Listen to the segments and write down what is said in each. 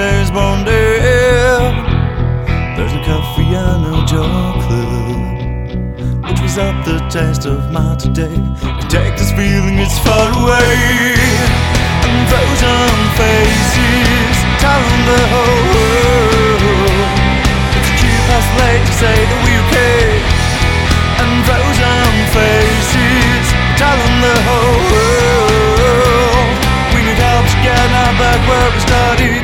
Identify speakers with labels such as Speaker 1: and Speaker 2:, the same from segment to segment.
Speaker 1: James Bond dead. There's no coffee and no chocolate, which was up the taste of my today. You take this feeling, it's far away, and frozen faces telling the whole world it's a cue past late to say that we okay. And frozen faces telling the whole world we need help to get now back where we started.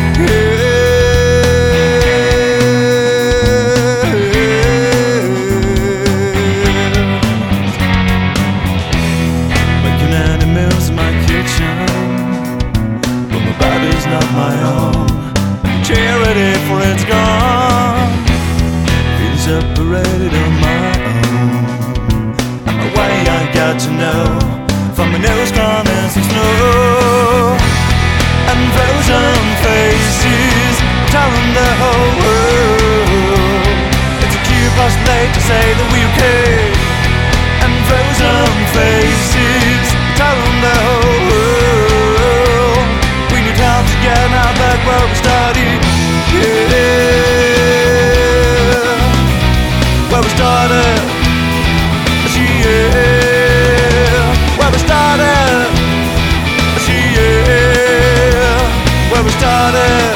Speaker 1: Making animals in my kitchen, but my body's not my own. Charity for it's gone, feeling separated on my own. And the way I got to know from my nose coming some snow. And frozen faces telling the whole world it's a cue past late to say that we okay. And frozen faces telling the whole world we need help to get out back where we started. Yeah, where we started. Yeah, where we started. Yeah, where we started.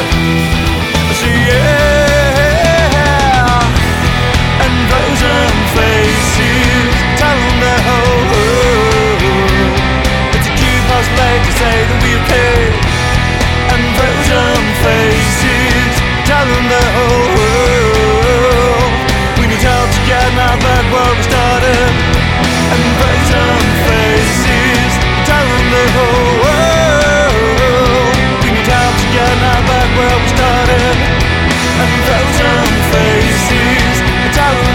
Speaker 1: Yeah, and frozen faces telling the whole world it's a cue past late to say that we okay. And frozen faces telling the whole world we need help to get now back where we started. And frozen faces telling the whole world we need help to get now back where we started. And frozen faces telling